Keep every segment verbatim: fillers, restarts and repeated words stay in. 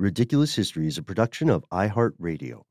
Ridiculous History is a production of iHeartRadio.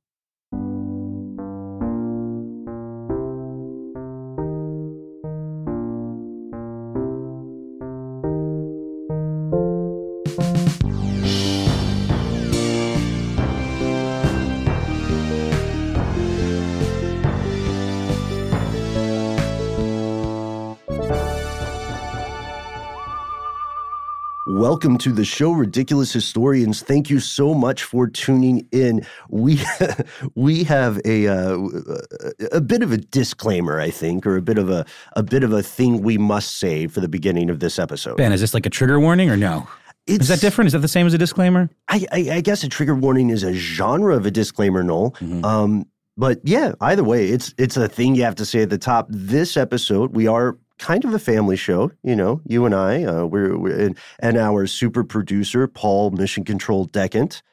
Welcome to the show, Ridiculous Historians. Thank you so much for tuning in. We we have a uh, a bit of a disclaimer, I think, or a bit of a a bit of a thing we must say for the beginning of this episode. Ben, is this like a trigger warning or no? It's, is that different? Is that the same as a disclaimer? I, I, I guess a trigger warning is a genre of a disclaimer, Noel. Mm-hmm. Um, but yeah, either way, it's it's a thing you have to say at the top. This episode, we are kind of a family show, you know, you and I, uh, we're, we're in, and our super producer, Paul Mission Control Decant,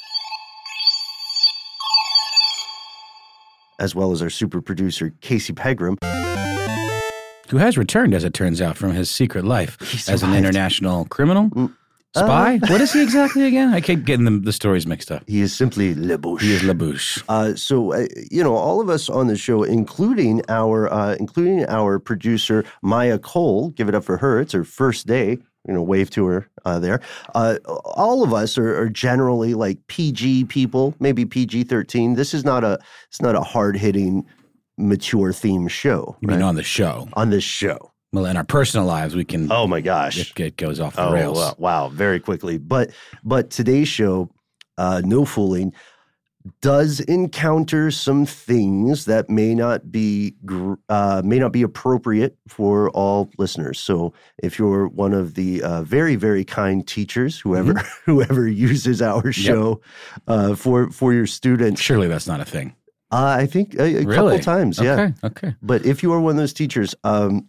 as well as our super producer, Casey Pegram, who has returned, as it turns out, from his secret life He's as survived. an international criminal. Mm. Spy? Uh, what is he exactly again? I keep getting the, the stories mixed up. He is simply Le Bouche. He is Le Bouche. Uh, so, uh, you know, all of us on the show, including our uh, including our producer, Maya Cole, give it up for her. It's her first day. You know, wave to her uh, there. Uh, all of us are, are generally like P G people, maybe P G thirteen. This is not a it's not a hard-hitting, mature theme show. You right? mean on the show? On this show. Well, in our personal lives, we can. Oh my gosh, it, it goes off the oh, rails. Wow, wow, very quickly. But but today's show, uh, no fooling, does encounter some things that may not be uh, may not be appropriate for all listeners. So if you're one of the uh, very very kind teachers, whoever mm-hmm. whoever uses our show yep. uh, for for your students, surely that's not a thing. Uh, I think a, a really? couple times, yeah. Okay, okay. But if you are one of those teachers, um,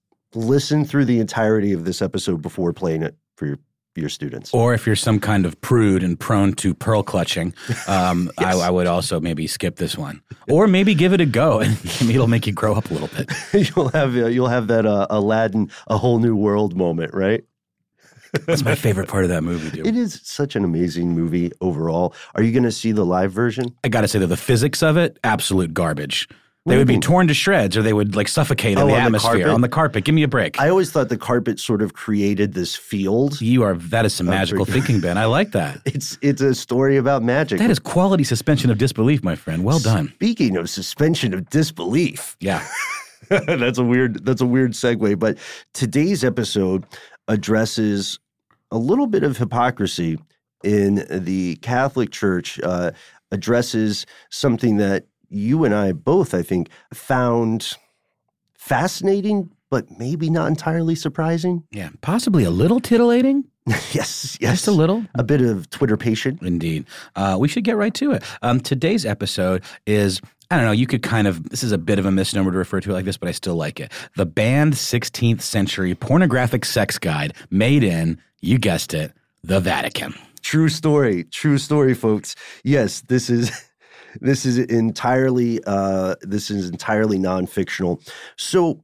listen through the entirety of this episode before playing it for your, your students. Or if you're some kind of prude and prone to pearl clutching, um, yes. I, I would also maybe skip this one. Or maybe give it a go, and it'll make you grow up a little bit. you'll have uh, you'll have that uh, Aladdin, A Whole New World moment, right? That's my favorite part of that movie, dude. It is such an amazing movie overall. Are you going to see the live version? I got to say that the physics of it, absolute garbage. They would be torn to shreds, or they would like suffocate oh, in the on atmosphere the on the carpet. Give me a break. I always thought the carpet sort of created this field. You are that is some magical thinking, Ben. I like that. It's it's a story about magic. That is quality suspension of disbelief, my friend. Well done. Speaking of suspension of disbelief, yeah, that's a weird that's a weird segue. But today's episode addresses a little bit of hypocrisy in the Catholic Church. Uh, addresses something that you and I both, I think, found fascinating, but maybe not entirely surprising. Yeah, possibly a little titillating. yes, yes. Just a little. A bit of Twitter patient. Indeed. Uh, we should get right to it. Um, today's episode is, I don't know, you could kind of, this is a bit of a misnomer to refer to it like this, but I still like it. The Banned sixteenth Century Pornographic Sex Guide, made in, you guessed it, the Vatican. True story. True story, folks. Yes, this is... This is entirely uh, this is entirely non-fictional. So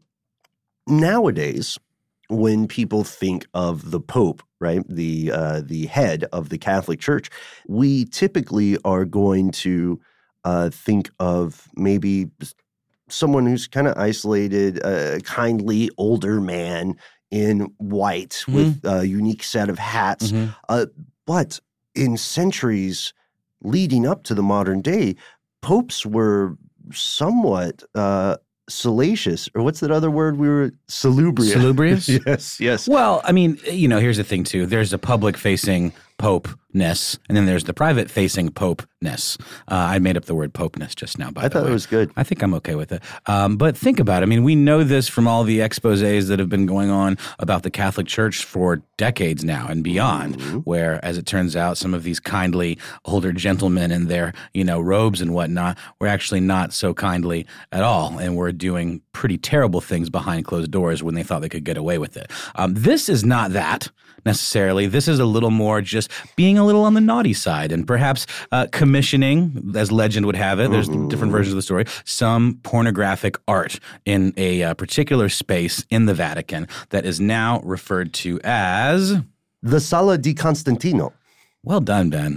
nowadays, when people think of the Pope, right, the uh, the head of the Catholic Church, we typically are going to uh, think of maybe someone who's kind of isolated, a kindly older man in white mm-hmm. with a unique set of hats. Mm-hmm. Uh, but in centuries leading up to the modern day, popes were somewhat uh, salacious, or what's that other word we were, salubrious. Salubrious? yes, yes. Well, I mean, you know, here's the thing, too. There's a public-facing popeness, and then there's the private-facing popeness. Uh, I made up the word popeness just now, by I the thought way. it was good. I think I'm okay with it. Um, but think about it. I mean, we know this from all the exposés that have been going on about the Catholic Church for decades now and beyond, mm-hmm. where, as it turns out, some of these kindly older gentlemen in their, you know, robes and whatnot were actually not so kindly at all, and were doing pretty terrible things behind closed doors when they thought they could get away with it. Um, this is not that necessarily. This is a little more just being a little on the naughty side, and perhaps uh, commissioning, as legend would have it, there's mm-hmm. different versions of the story, some pornographic art in a uh, particular space in the Vatican that is now referred to as... the Sala di Constantino. Well done, Ben.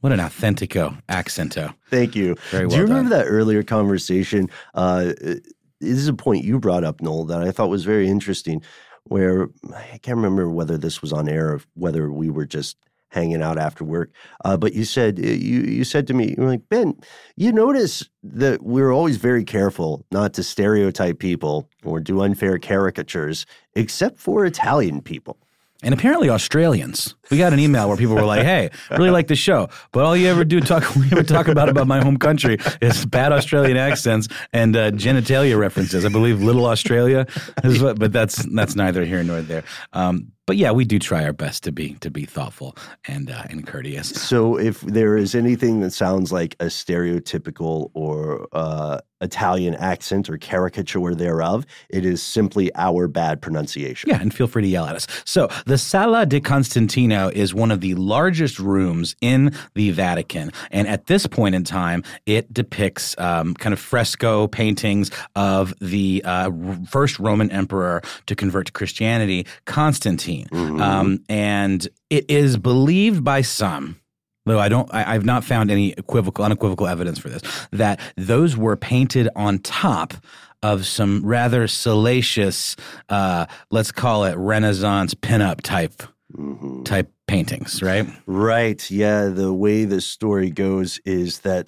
What an authentico accento. Thank you. Very well Do you remember done. that earlier conversation? Uh, this is a point you brought up, Noel, that I thought was very interesting, where I can't remember whether this was on air or whether we were just hanging out after work. Uh, but you said you you said to me, you're like, Ben, you notice that we're always very careful not to stereotype people or do unfair caricatures, except for Italian people. And apparently Australians. We got an email where people were like, hey, really like the show, but all you ever do talk, we ever talk about about my home country is bad Australian accents and uh, genitalia references. I believe Little Australia, is what, but that's that's neither here nor there. Um, but yeah, we do try our best to be to be thoughtful and uh, and courteous. So if there is anything that sounds like a stereotypical or uh, Italian accent or caricature thereof, it is simply our bad pronunciation. Yeah, and feel free to yell at us. So the Sala di Costantino is one of the largest rooms in the Vatican. And at this point in time, it depicts um, kind of fresco paintings of the uh, first Roman emperor to convert to Christianity, Constantine. Mm-hmm. Um, and it is believed by some, though I don't, I, I've not found any equivocal, unequivocal evidence for this, that those were painted on top of some rather salacious, uh, let's call it Renaissance pinup type mm-hmm. type paintings, right? Right. Yeah. The way the story goes is that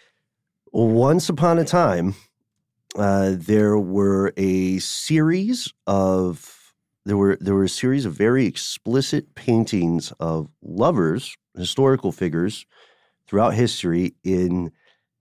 once upon a time, uh, there were a series of there were there were a series of very explicit paintings of lovers, historical figures, throughout history in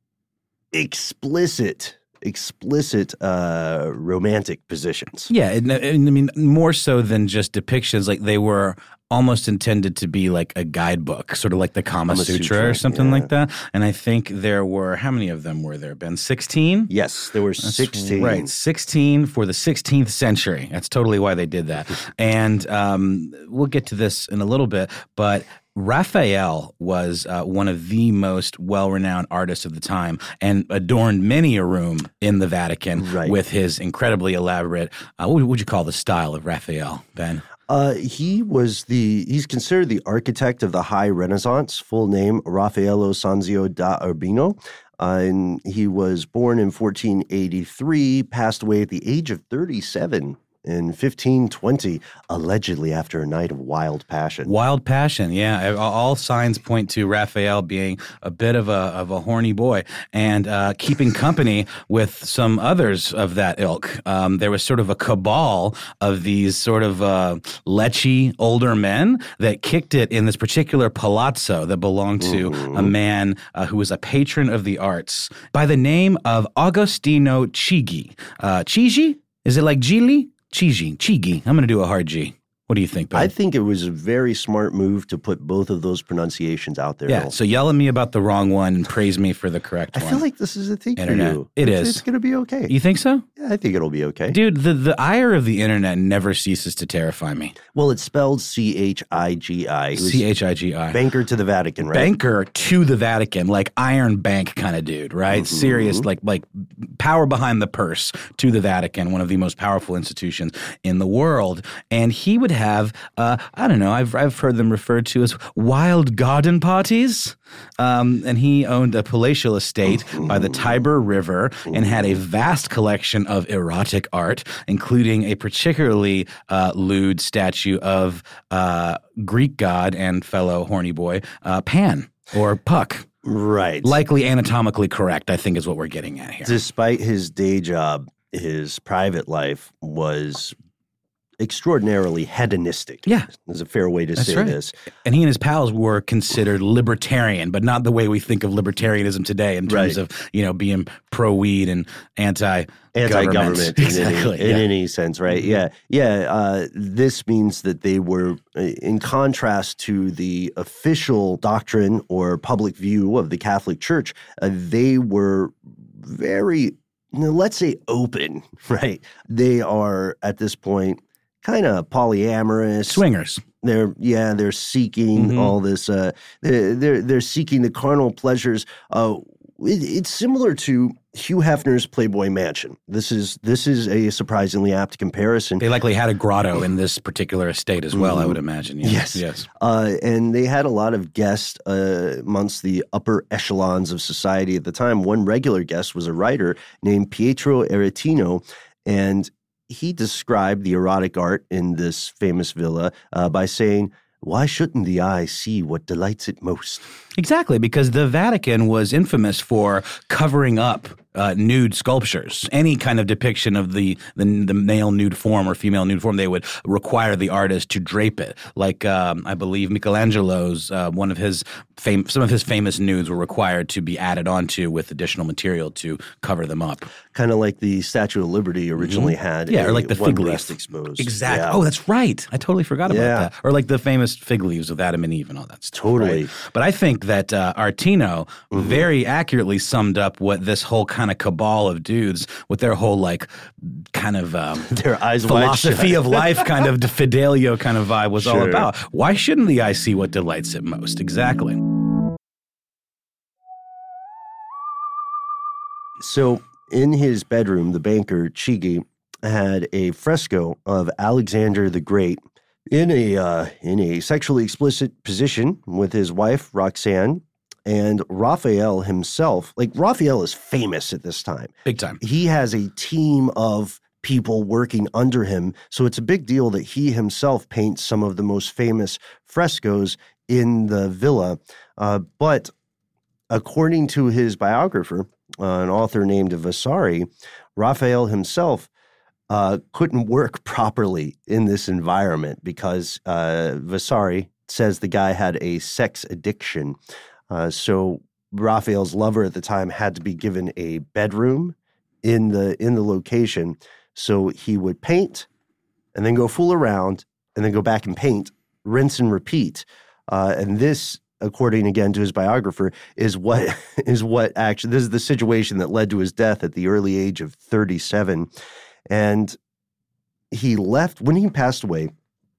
explicit. explicit uh, romantic positions. Yeah, and, and I mean, more so than just depictions, like they were almost intended to be like a guidebook, sort of like the Kama, Kama Sutra, Sutra or something yeah. like that. And I think there were, how many of them were there, Ben? sixteen? Yes, there were That's sixteen. Right, sixteen for the sixteenth century. That's totally why they did that. And um, we'll get to this in a little bit, but Raphael was uh, one of the most well-renowned artists of the time and adorned many a room in the Vatican right. with his incredibly elaborate, uh, what would you call the style of Raphael, Ben? Uh, he was the, he's considered the architect of the High Renaissance, full name Raffaello Sanzio da Urbino. Uh, and he was born in fourteen eighty-three, passed away at the age of thirty-seven. In fifteen twenty, allegedly after a night of wild passion. Wild passion, yeah. All signs point to Raphael being a bit of a of a horny boy and uh, keeping company with some others of that ilk. Um, there was sort of a cabal of these sort of uh, lechy older men that kicked it in this particular palazzo that belonged to mm-hmm. a man uh, who was a patron of the arts by the name of Agostino Chigi. Uh, Chigi? Is it like Gili? Chigi, Chigi. I'm going to do a hard G. What do you think, Ben? I think it was a very smart move to put both of those pronunciations out there. Yeah, so yell at me about the wrong one and praise me for the correct I one. I feel like this is a thing Internet. for you. It it's, is. It's going to be okay. You think so? Yeah, I think it'll be okay. Dude, the, the ire of the internet never ceases to terrify me. Well, it's spelled C H I G I. C H I G I. Banker to the Vatican, right? Banker to the Vatican, like Iron Bank kind of dude, right? Mm-hmm. Serious, like like power behind the purse to the Vatican, one of the most powerful institutions in the world. And he would have, uh, I don't know, I've I've heard them referred to as wild garden parties. Um, and he owned a palatial estate mm-hmm. by the Tiber River and had a vast collection of erotic art, including a particularly uh, lewd statue of uh, Greek god and fellow horny boy uh, Pan or Puck. Right. Likely anatomically correct, I think is what we're getting at here. Despite his day job, his private life was extraordinarily hedonistic. Yeah. Is a fair way to That's say right. this. And he and his pals were considered libertarian, but not the way we think of libertarianism today in terms right. of, you know, being pro-weed and anti Anti-government in, exactly, any, in yeah. any sense, right? Yeah. Yeah. Uh, this means that they were, in contrast to the official doctrine or public view of the Catholic Church, uh, they were very, you know, let's say open, right? They are, at this point, kind of polyamorous. Swingers. They're yeah, they're seeking mm-hmm. all this. Uh, they're, they're they're seeking the carnal pleasures. Uh, It, it's similar to Hugh Hefner's Playboy Mansion. This is this is a surprisingly apt comparison. They likely had a grotto in this particular estate as well, mm-hmm. I would imagine. Yes. Yes. yes. Uh, and they had a lot of guests uh, amongst the upper echelons of society at the time. One regular guest was a writer named Pietro Aretino, and he described the erotic art in this famous villa uh, by saying, "Why shouldn't the eye see what delights it most?" Exactly, because the Vatican was infamous for covering up uh, nude sculptures. Any kind of depiction of the, the the male nude form or female nude form, they would require the artist to drape it. Like um, I believe Michelangelo's uh, one of his fam- some of his famous nudes were required to be added onto with additional material to cover them up. Kind of like the Statue of Liberty originally mm-hmm. had. Yeah, a, or like the one fig leaf breast exposed. Exactly. Yeah. Oh, that's right. I totally forgot about Yeah. that. Or like the famous fig leaves with Adam and Eve and all that stuff. Totally. Right? But I think that uh, Artino mm-hmm. very accurately summed up what this whole kind of cabal of dudes with their whole like kind of um, their eyes philosophy of life kind of Fidelio kind of vibe was sure. all about. Why shouldn't the eye see what delights it most? Exactly. So in his bedroom, the banker, Chigi, had a fresco of Alexander the Great in a uh, in a sexually explicit position with his wife, Roxanne, and Raphael himself. Like, Raphael is famous at this time. Big time. He has a team of people working under him, so it's a big deal that he himself paints some of the most famous frescoes in the villa. Uh, but according to his biographer, uh, an author named Vasari, Raphael himself uh, couldn't work properly in this environment because uh, Vasari says the guy had a sex addiction. Uh, so Raphael's lover at the time had to be given a bedroom in the in the location. So he would paint and then go fool around and then go back and paint, rinse and repeat. Uh, and this, according again to his biographer, is what is what actually this is the situation that led to his death at the early age of thirty-seven. And he left when he passed away.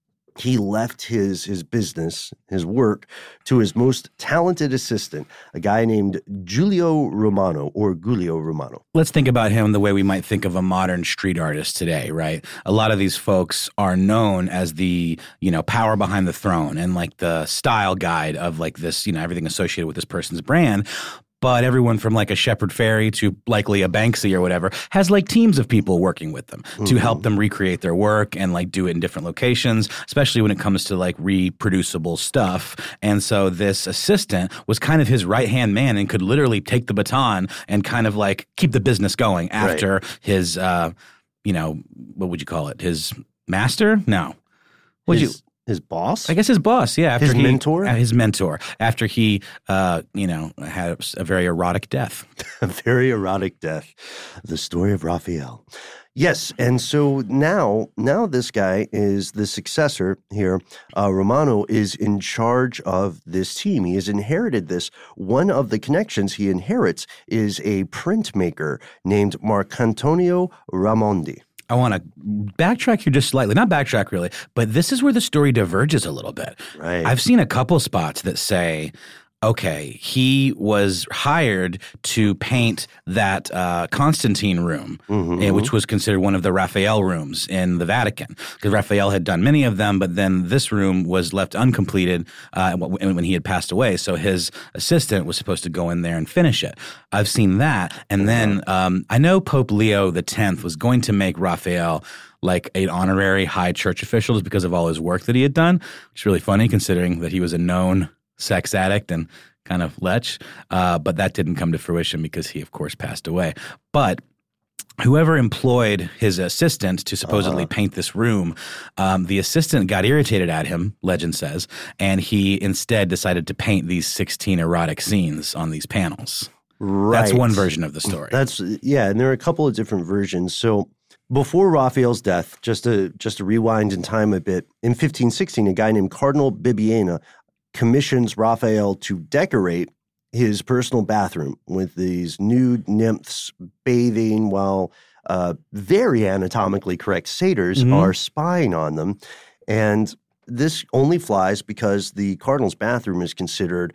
He left his his business, his work, to his most talented assistant, a guy named Giulio Romano or Giulio Romano. Let's think about him the way we might think of a modern street artist today, right? A lot of these folks are known as the, you know, power behind the throne and like the style guide of like this, you know, everything associated with this person's brand. But everyone from like a Shepard Fairey to likely a Banksy or whatever has like teams of people working with them mm-hmm. to help them recreate their work and like do it in different locations, especially when it comes to like reproducible stuff. And so this assistant was kind of his right-hand man and could literally take the baton and kind of like keep the business going after right. his, uh, you know, what would you call it? His master? No. Would you? His boss? I guess his boss, yeah. After his he, mentor? Uh, his mentor. After he, uh, you know, had a very erotic death. A very erotic death. The story of Raphael. Yes, and so now, now this guy is the successor here. Uh, Romano is in charge of this team. He has inherited this. One of the connections he inherits is a printmaker named Marcantonio Raimondi. I want to backtrack here just slightly. Not backtrack really, but this is where the story diverges a little bit. Right. I've seen a couple spots that say, okay, he was hired to paint that uh, Constantine room, mm-hmm. which was considered one of the Raphael rooms in the Vatican, because Raphael had done many of them, but then this room was left uncompleted uh, when he had passed away. So his assistant was supposed to go in there and finish it. I've seen that. And then um, I know Pope Leo the tenth was going to make Raphael like an honorary high church official just because of all his work that he had done, which is really funny considering that he was a known sex addict and kind of lech, uh, but that didn't come to fruition because he, of course, passed away. But whoever employed his assistant to supposedly uh-huh. paint this room, um, the assistant got irritated at him, legend says, and he instead decided to paint these sixteen erotic scenes on these panels. Right. That's one version of the story. That's yeah, and there are a couple of different versions. So before Raphael's death, just to just to rewind in time a bit, in fifteen sixteen, a guy named Cardinal Bibbiena commissions Raphael to decorate his personal bathroom with these nude nymphs bathing while uh, very anatomically correct satyrs mm-hmm. are spying on them. And this only flies because the cardinal's bathroom is considered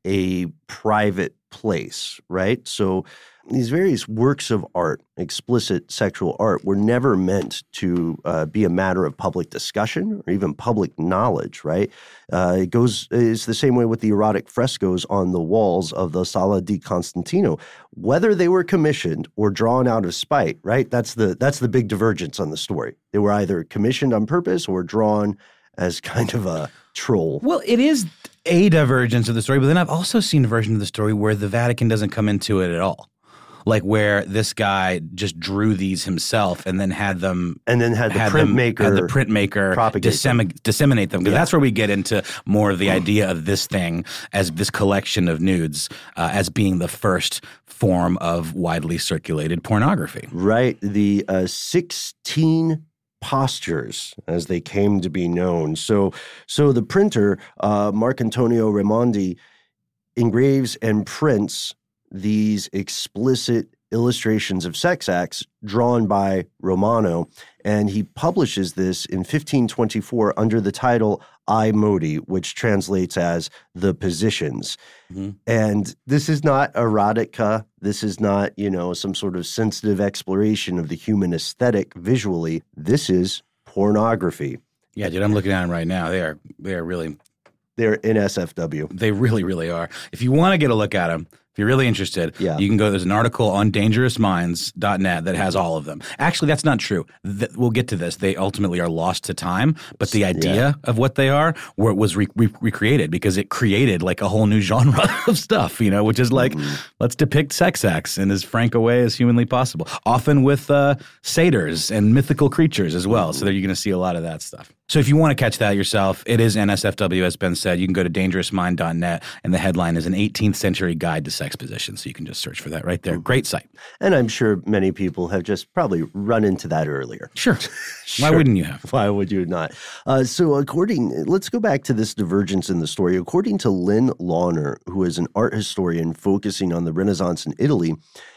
a private place, right? So these various works of art, explicit sexual art, were never meant to uh, be a matter of public discussion or even public knowledge, right? Uh, it goes it's the same way with the erotic frescoes on the walls of the Sala di Constantino, whether they were commissioned or drawn out of spite, right? That's the that's the big divergence on the story. They were either commissioned on purpose or drawn as kind of a troll. Well, it is a divergence of the story, but then I've also seen a version of the story where the Vatican doesn't come into it at all. Like where this guy just drew these himself and then had them and then had the had printmaker had the printmaker dissemi- disseminate them because yeah. that's where we get into more of the idea of this thing as this collection of nudes uh, as being the first form of widely circulated pornography. Right, the uh, sixteen postures, as they came to be known. So, so the printer uh, Marcantonio Raimondi engraves and prints these explicit illustrations of sex acts drawn by Romano, and he publishes this in fifteen twenty-four under the title I Modi, which translates as The Positions. Mm-hmm. And this is not erotica. This is not, you know, some sort of sensitive exploration of the human aesthetic visually. This is pornography. Yeah, dude, I'm looking at them right now. They are, they are really... They're N S F W. They really, really are. If you want to get a look at them, if you're really interested, yeah. you can go, there's an article on dangerous minds dot net that has all of them. Actually, that's not true. Th- we'll get to this. They ultimately are lost to time, but the idea yeah. of what they are where it was re- re- recreated because it created like a whole new genre of stuff, you know, which is like, mm-hmm. let's depict sex acts in as frank a way as humanly possible, often with uh, satyrs and mythical creatures as well. Mm-hmm. So there you're going to see a lot of that stuff. So if you want to catch that yourself, it is N S F W, as Ben said. You can go to dangerous mind dot net, and the headline is An eighteenth Century Guide to Sex Positions. So you can just search for that right there. Great site. And I'm sure many people have just probably run into that earlier. Sure. sure. Why wouldn't you have? Why would you not? Uh, so according, let's go back to this divergence in the story. According to Lynn Lawner, who is an art historian focusing on the Renaissance in Italy,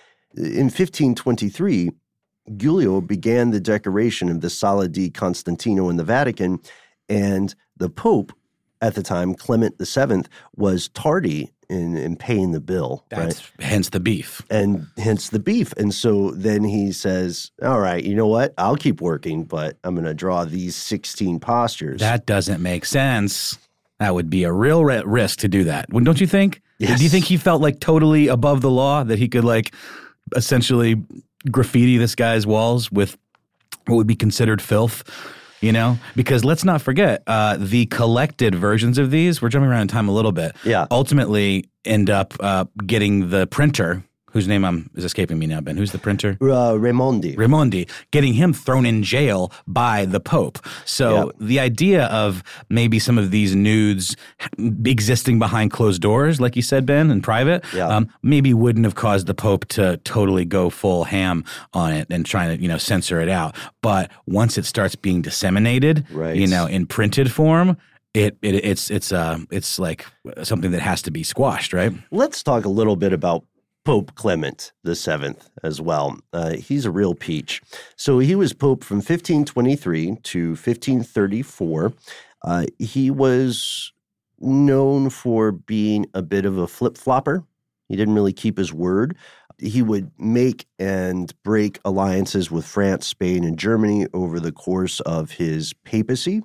in fifteen twenty-three, Giulio began the decoration of the Sala di Constantino in the Vatican, and the Pope at the time, Clement the Seventh, was tardy in, in paying the bill. That's right? hence the beef. And hence the beef. And so then he says, all right, you know what? I'll keep working, but I'm going to draw these sixteen postures. That doesn't make sense. That would be a real re- risk to do that. Don't you think? Yes. Do you think he felt like totally above the law, that he could like essentially graffiti this guy's walls with what would be considered filth, you know? Because let's not forget, uh, the collected versions of these, we're jumping around in time a little bit, yeah. ultimately end up uh, getting the printer, whose name I'm, is escaping me now, Ben. Who's the printer? Uh, Raimondi. Raimondi, getting him thrown in jail by the Pope. So yep. the idea of maybe some of these nudes existing behind closed doors, like you said, Ben, in private, yeah. um, maybe wouldn't have caused the Pope to totally go full ham on it and trying to, you know, censor it out. But once it starts being disseminated, right. you know, in printed form, It, it it's it's uh it's like something that has to be squashed, right? Let's talk a little bit about Pope Clement the Seventh as well. Uh, he's a real peach. So he was Pope from fifteen twenty-three to fifteen thirty-four. Uh, he was known for being a bit of a flip-flopper. He didn't really keep his word. He would make and break alliances with France, Spain, and Germany over the course of his papacy.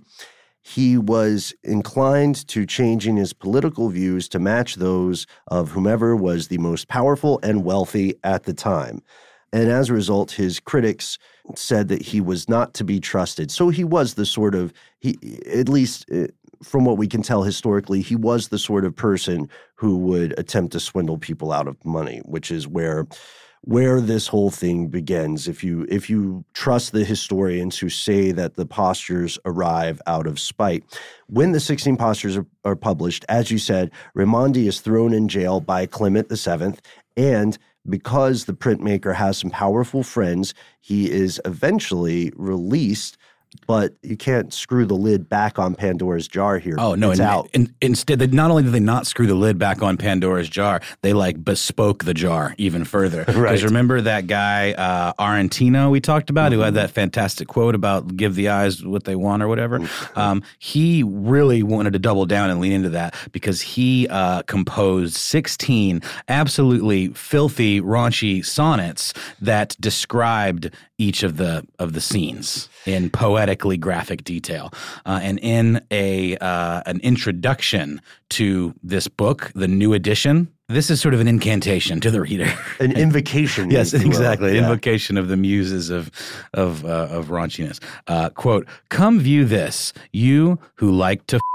He was inclined to changing his political views to match those of whomever was the most powerful and wealthy at the time. And as a result, his critics said that he was not to be trusted. So he was the sort of, he at least from what we can tell historically, he was the sort of person who would attempt to swindle people out of money, which is where where this whole thing begins. If you if you trust the historians who say that the postures arrive out of spite. When the sixteen postures are, are published, as you said, Raimondi is thrown in jail by Clement the Seventh, and because the printmaker has some powerful friends, he is eventually released but you can't screw the lid back on Pandora's jar here. Oh, no. It's and, out. And instead, they, not only did they not screw the lid back on Pandora's jar, they like bespoke the jar even further. Because Right. remember that guy, uh, Arantino, we talked about, Mm-hmm. who had that fantastic quote about give the eyes what they want or whatever? Um, he really wanted to double down and lean into that because he uh, composed sixteen absolutely filthy, raunchy sonnets that described each of the of the scenes in poetically graphic detail. Uh, and in a uh, an introduction to this book, the new edition, this is sort of an incantation to the reader. An invocation. Yes, if you will. exactly. An Yeah. invocation of the muses of of uh, of raunchiness. Uh, quote: "Come view this, you who like to."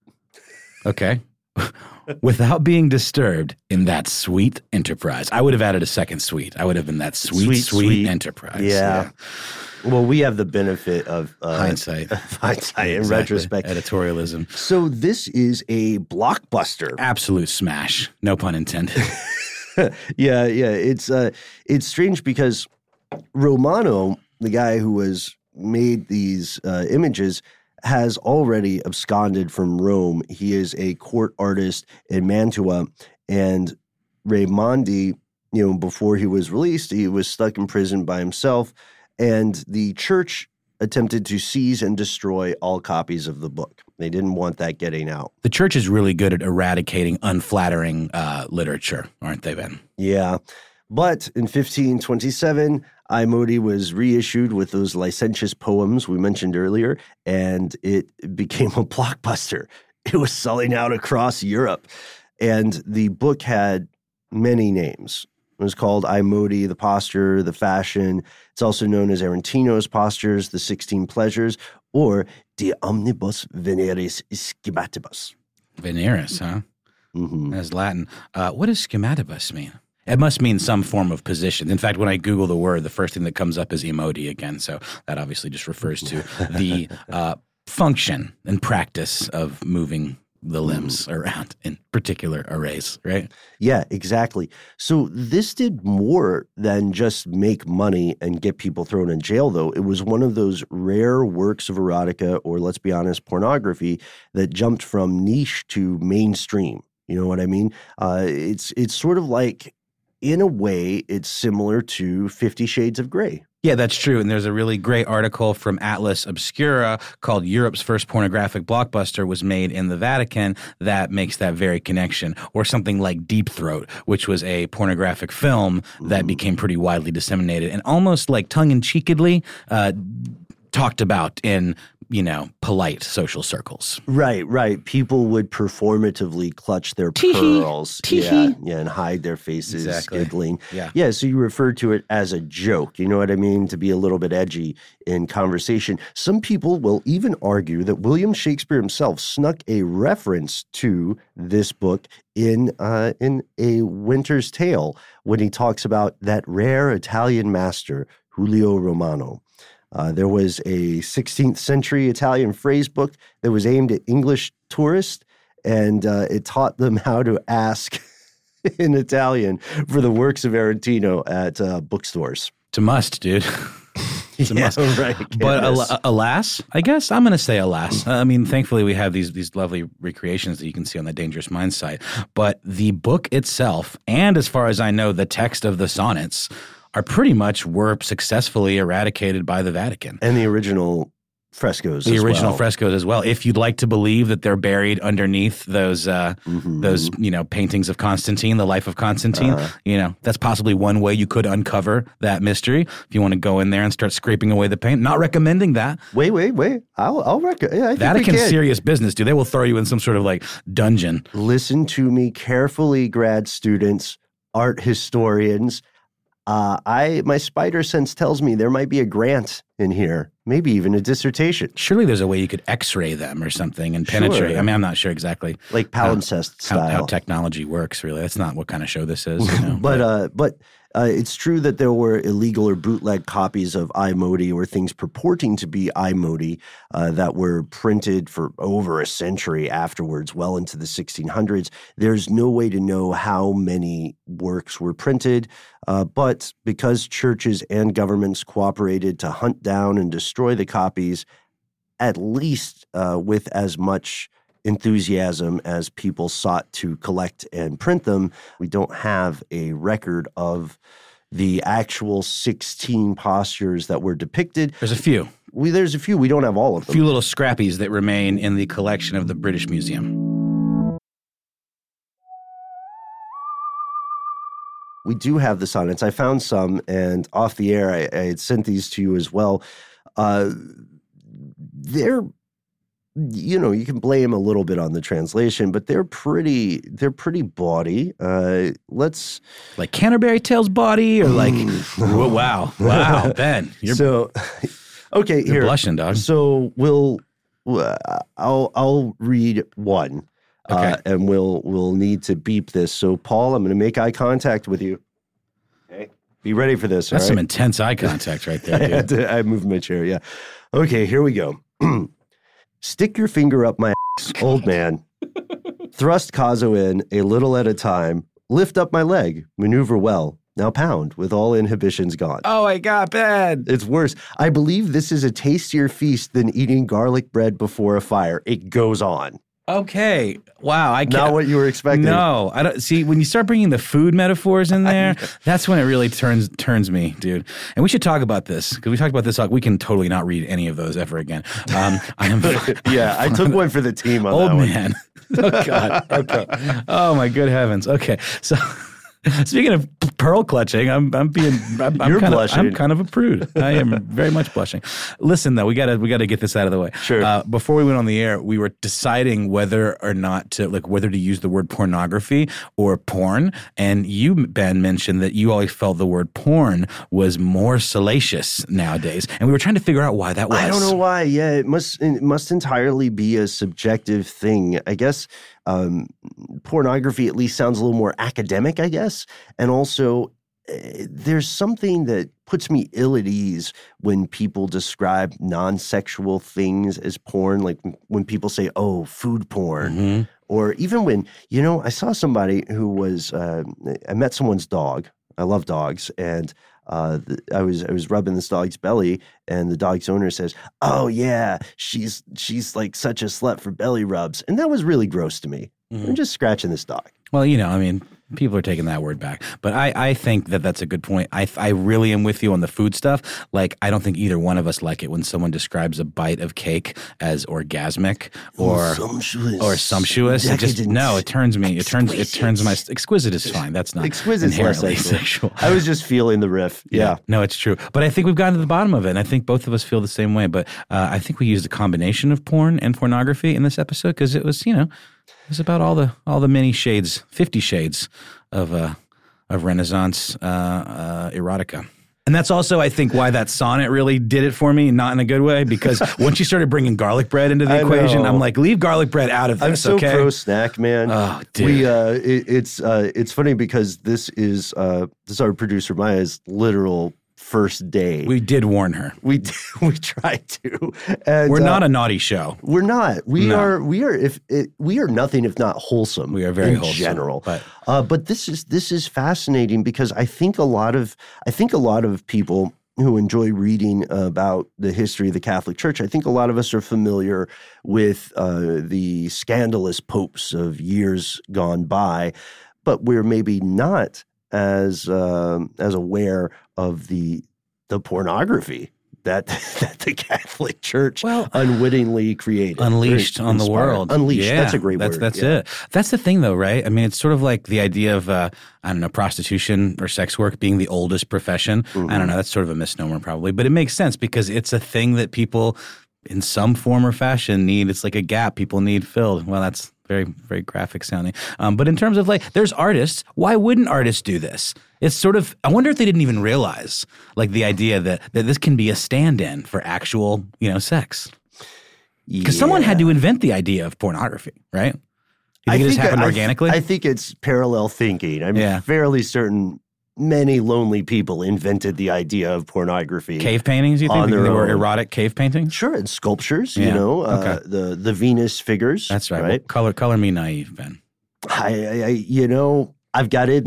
F-. Okay. Without being disturbed in that sweet enterprise. I would have added a second sweet. I would have been that sweet, Sweet, sweet, sweet. enterprise. Yeah. Well, we have the benefit of uh, Hindsight. hindsight in Exactly. retrospect. Editorialism. So this is a blockbuster. Absolute smash. No pun intended. yeah, yeah. It's uh, it's strange because Romano, the guy who was made these uh, images, has already absconded from Rome. He is a court artist in Mantua, and Raimondi, you know, before he was released, he was stuck in prison by himself, and the church attempted to seize and destroy all copies of the book. They didn't want that getting out. The church is really good at eradicating unflattering uh, literature, aren't they, Ben? Yeah. But in fifteen twenty-seven, Aimodi was reissued with those licentious poems we mentioned earlier, and it became a blockbuster. It was selling out across Europe. And the book had many names. It was called Aimodi, the Posture, the Fashion. It's also known as Arantino's Postures, the sixteen Pleasures, or De Omnibus Veneris Schematibus. Veneris, huh? Mm-hmm. That's Latin. Uh, what does schematibus mean? It must mean some form of position. In fact, when I Google the word, the first thing that comes up is emoji again. So that obviously just refers to the uh, function and practice of moving the limbs around in particular arrays, right? Yeah, exactly. So this did more than just make money and get people thrown in jail, though. It was one of those rare works of erotica, or let's be honest, pornography, that jumped from niche to mainstream. You know what I mean? Uh, it's it's sort of like, in a way, it's similar to Fifty Shades of Grey. Yeah, that's true. And there's a really great article from Atlas Obscura called Europe's First Pornographic Blockbuster was made in the Vatican that makes that very connection. Or something like Deep Throat, which was a pornographic film that became pretty widely disseminated and almost like tongue-in-cheekily uh, talked about in, you know, polite social circles. Right, right. People would performatively clutch their Tee-hee, pearls. tee-hee. Yeah, yeah, and hide their faces, Exactly. giggling. Yeah. Yeah, so you refer to it as a joke. You know what I mean? To be a little bit edgy in conversation. Some people will even argue that William Shakespeare himself snuck a reference to this book in uh, in A Winter's Tale when he talks about that rare Italian master, Julio Romano. Uh, there was a sixteenth century Italian phrase book that was aimed at English tourists, and uh, it taught them how to ask in Italian for the works of Arantino at uh, bookstores. It's a must, dude. It's a Yeah, must. right. But Goodness. al- alas, I guess I'm going to say alas. I mean, thankfully we have these these lovely recreations that you can see on the Dangerous Minds site. But the book itself, and as far as I know, the text of the sonnets are pretty much were successfully eradicated by the Vatican. And the original frescoes The as original well. frescoes as well. If you'd like to believe that they're buried underneath those uh, Mhm. those you know paintings of Constantine, the life of Constantine, Uh-huh. you know that's possibly one way you could uncover that mystery. If you want to go in there and start scraping away the paint, not recommending that. Wait, wait, wait. I'll, I'll reckon. Yeah, I think we Vatican's can. serious business, dude. They will throw you in some sort of like dungeon. Listen to me carefully, grad students, art historians. Uh, I my spider sense tells me there might be a grant in here, maybe even a dissertation, Surely there's a way you could X-ray them or something and penetrate. Sure. I mean, I'm not sure exactly like palimpsest how, style. how technology works. Really, that's not what kind of show this is. You know? But uh, but uh, it's true that there were illegal or bootleg copies of iModi or things purporting to be iModi uh, that were printed for over a century afterwards, well into the sixteen hundreds. There's no way to know how many works were printed, uh, but because churches and governments cooperated to hunt down and destroy the copies, at least uh, with as much enthusiasm as people sought to collect and print them, we don't have a record of the actual sixteen postures that were depicted. There's a few. We, there's a few. We don't have all of them. A few little scrappies that remain in the collection of the British Museum. We do have the sonnets. I found some, and off the air, I, I had sent these to you as well. Uh, they're, you know, you can blame a little bit on the translation, but they're pretty, they're pretty bawdy. Uh, let's like Canterbury Tales bawdy, or like, whoa, wow, wow, Ben, you're so okay. You're here, blushing, dog. So we'll, uh, I'll, I'll read one. Okay. Uh, and we'll we'll need to beep this. So, Paul, I'm going to make eye contact with you. Okay. Be ready for this. That's all right? some intense eye contact right there, I, dude. had to, I moved my chair, yeah. Okay, here we go. Stick your finger up my ass, old man. Thrust Kazo in a little at a time. Lift up my leg. Maneuver well. Now pound with all inhibitions gone. Oh my God, Ben. It's worse. I believe this is a tastier feast than eating garlic bread before a fire. It goes on. Okay. Wow. I can't. Not what you were expecting. No, I don't see. When you start bringing the food metaphors in there, that's when it really turns turns me, dude. And we should talk about this because we talked about this. We can totally not read any of those ever again. Um, I am. Yeah, I took one for the team on Old that man. Oh God. Okay. Oh my good heavens. Okay. So. Speaking of pearl clutching, I'm I'm being I'm, I'm You're kind blushing. Of, I'm kind of a prude. I am very much blushing. Listen, though, we gotta we gotta get this out of the way. Sure. Uh, before we went on the air, we were deciding whether or not to like whether to use the word pornography or porn. And you, Ben, mentioned that you always felt the word porn was more salacious nowadays, and we were trying to figure out why that was. I don't know why. Yeah, it must it must entirely be a subjective thing. I guess um, pornography at least sounds a little more academic, I guess. And also, uh, there's something that puts me ill at ease when people describe non-sexual things as porn, like when people say, oh, food porn. Mm-hmm. Or even when, you know, I saw somebody who was, uh, I met someone's dog. I love dogs. And uh, the, I was I was rubbing this dog's belly, and the dog's owner says, oh, yeah, she's she's like such a slut for belly rubs. And that was really gross to me. Mm-hmm. I'm just scratching this dog. Well, you know, I mean, people are taking that word back. But I, I think that that's a good point. I, I really am with you on the food stuff. Like, I don't think either one of us like it when someone describes a bite of cake as orgasmic or sumptuous. or sumptuous. It just, Decadent. no, it turns me. It turns. It Exquisite. turns my exquisite is fine. That's not Exquisite's less inherently sexual. sexual. I was just feeling the riff. Yeah. No, it's true. But I think we've gotten to the bottom of it, and I think both of us feel the same way. But uh, I think we used a combination of porn and pornography in this episode because it was, you know, it was about all the all the many shades, fifty shades of uh, of Renaissance uh, uh, erotica. And that's also, I think, why that sonnet really did it for me, not in a good way, because once you started bringing garlic bread into the I equation, know. I'm like, leave garlic bread out of this, I'm so okay? pro snack, man. Oh, dude. We uh, it, it's uh, it's funny because this is uh, this is our producer Maya's literal first day. We did warn her. we we tried to. And, We're uh, not a naughty show. We're not. We No. are. We are. If it, we are nothing if not wholesome. We are very in wholesome, general. but- uh, but this is this is fascinating because I think a lot of I think a lot of people who enjoy reading about the history of the Catholic Church, I think a lot of us are familiar with uh, the scandalous popes of years gone by, but we're maybe not as um, as aware of the the pornography that that the Catholic Church Well, unwittingly created, Unleashed or on the inspired. world. Unleashed. Yeah, That's a great that's, word. That's yeah. it. That's the thing, though, right? I mean, it's sort of like the idea of, uh, I don't know, prostitution or sex work being the oldest profession. Mm-hmm. I don't know. That's sort of a misnomer, probably. But it makes sense because it's a thing that people, in some form or fashion, need. It's like a gap people need filled. Well, that's very, very graphic sounding. Um, but in terms of like, there's artists. Why wouldn't artists do this? It's sort of, I wonder if they didn't even realize like the idea that, that this can be a stand-in for actual, you know, sex. Because someone had to invent the idea of pornography, right? You think it just happened I, organically? I think it's parallel thinking. I'm Yeah. fairly certain many lonely people invented the idea of pornography. Cave paintings, you think? on Because their they were own. erotic cave paintings? Sure, and sculptures, you Yeah. know, uh, Okay. the the Venus figures. That's right. Right. Well, color, color me naive, Ben. I, I, I, you know, I've got to admit,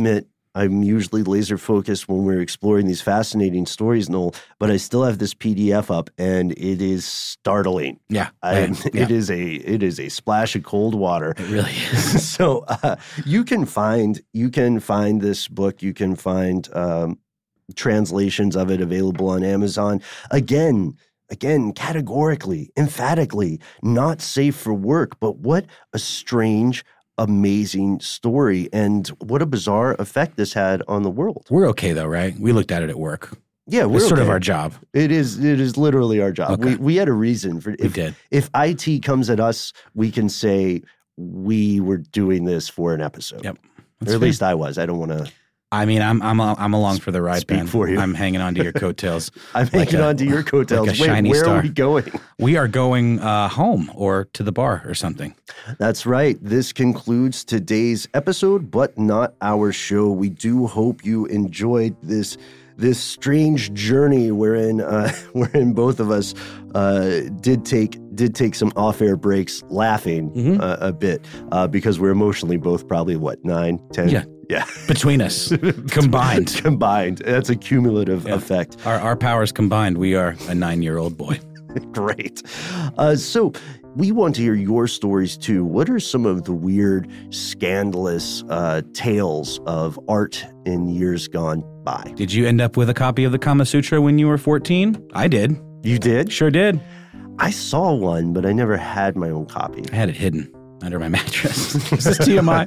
I'm usually laser focused when we're exploring these fascinating stories, Noel, but I still have this P D F up, and it is startling. Yeah, I, right. it yeah. is a it is a splash of cold water. It really is. So uh, you can find you can find this book. You can find um, translations of it available on Amazon. Again. Again, categorically, emphatically, not safe for work. But what a strange, amazing story, and what a bizarre effect this had on the world. We're okay though, right? We looked at it at work. Yeah, we're It's sort okay. of our job. It is. It is literally our job. Okay. We we had a reason for. If, We did. If I T comes at us, we can say we were doing this for an episode. Yep. Or That's at fair. least I was. I don't want to. I mean, I'm I'm I'm along for the ride, Speak Ben. for you. I'm hanging on to your coattails. I'm Like hanging a- on to your coattails. like a Wait, shiny where star. are we going? We are going uh, home or to the bar or something. That's right. This concludes today's episode, but not our show. We do hope you enjoyed this this strange journey wherein uh, wherein both of us uh, did take did take some off-air breaks, laughing Mhm. uh, a bit uh, because we're emotionally both probably what nine, ten. Yeah. Yeah. Between us, combined, Combined. That's a cumulative Yeah. effect. our our powers combined, we are a nine-year-old boy. Great. Uh, so we want to hear your stories too. What are some of the weird, scandalous uh, tales of art in years gone by? Did you end up with a copy of the Kama Sutra when you were fourteen? I did. You did? Sure did. I saw one, but I never had my own copy. I had it hidden under my mattress. Is this T M I?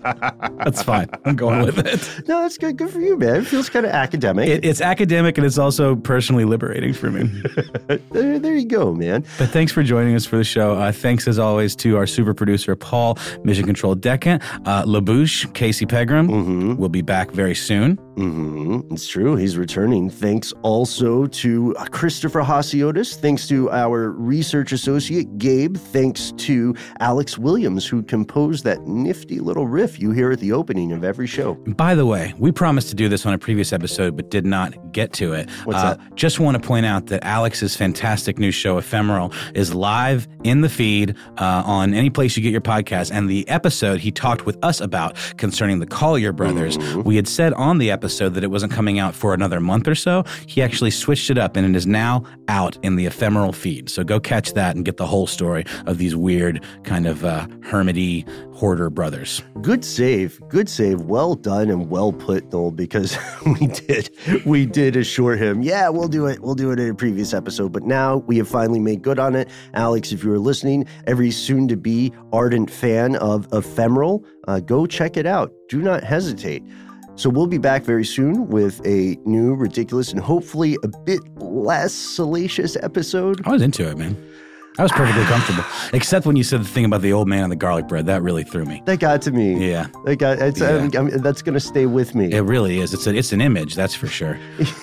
That's fine. I'm going with it. No, that's good. Good for you, man. It feels kind of academic. it. It's academic and it's also personally liberating for me. there, there you go, man. But thanks for joining us for the show. Uh, thanks, as always, to our super producer, Paul, Mission Control Decant, uh, LaBouche, Casey Pegram. Mm-hmm. We'll be back very soon. Mm-hmm. It's true. He's returning. Thanks also to uh, Christopher Hasiotis. Thanks to our research associate, Gabe. Thanks to Alex Williams, who composed that nifty little riff you hear at the opening of every show. By the way, we promised to do this on a previous episode, but did not get to it. What's uh, that? Just want to point out that Alex's fantastic new show, Ephemeral, is live in the feed uh, on any place you get your podcast. And the episode he talked with us about concerning the Collier brothers, Mm-hmm. we had said on the episode that it wasn't coming out for another month or so. He actually switched it up, and it is now out in the Ephemeral feed. So go catch that and get the whole story of these weird kind of uh, hermity hoarder brothers. Good save. Good save. Well done and well put, Noel, because we did we did assure him, yeah, we'll do it. We'll do it in a previous episode. But now we have finally made good on it. Alex, if you are listening, every soon-to-be ardent fan of Ephemeral, uh, go check it out. Do not hesitate. So we'll be back very soon with a new, ridiculous, and hopefully a bit less salacious episode. I was into it, man. I was perfectly comfortable, except when you said the thing about the old man and the garlic bread. That really threw me. That got to me. Yeah, That got, it's, Yeah. I mean, that's going to stay with me. it really is. It's a, it's an image, that's for sure.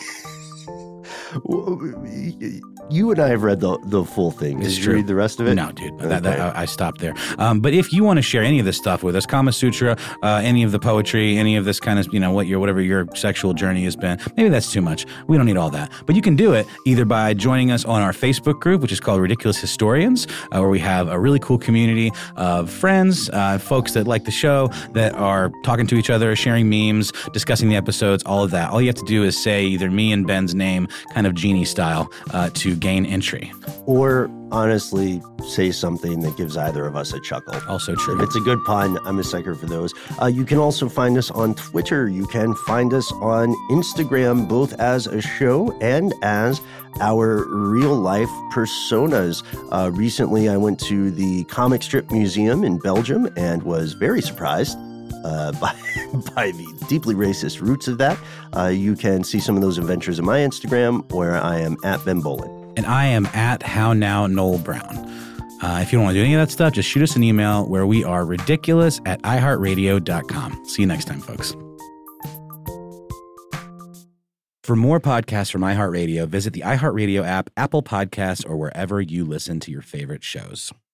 You and I have read the the full thing. Did It's you true. read the rest of it? No, dude, that, Okay. that, I I stopped there. Um, but if you want to share any of this stuff with us, Kama Sutra, uh, any of the poetry, any of this kind of, you know, what your whatever your sexual journey has been, maybe that's too much. We don't need all that. But you can do it either by joining us on our Facebook group, which is called Ridiculous Historians, uh, where we have a really cool community of friends, uh, folks that like the show, that are talking to each other, sharing memes, discussing the episodes, all of that. All you have to do is say either me and Ben's name, kind of genie style, uh, to gain entry. Or honestly, say something that gives either of us a chuckle. Also If true. it's a good pun, I'm a sucker for those. Uh, you can also find us on Twitter. You can find us on Instagram, both as a show and as our real life personas. Uh, recently, I went to the Comic Strip Museum in Belgium and was very surprised uh, by, by the deeply racist roots of that. Uh, you can see some of those adventures on my Instagram, where I am at Ben Bolin. And I am at How Now Noel Brown. Uh, if you don't want to do any of that stuff, just shoot us an email where we are ridiculous at i heart radio dot com. See you next time, folks. For more podcasts from iHeartRadio, visit the iHeartRadio app, Apple Podcasts, or wherever you listen to your favorite shows.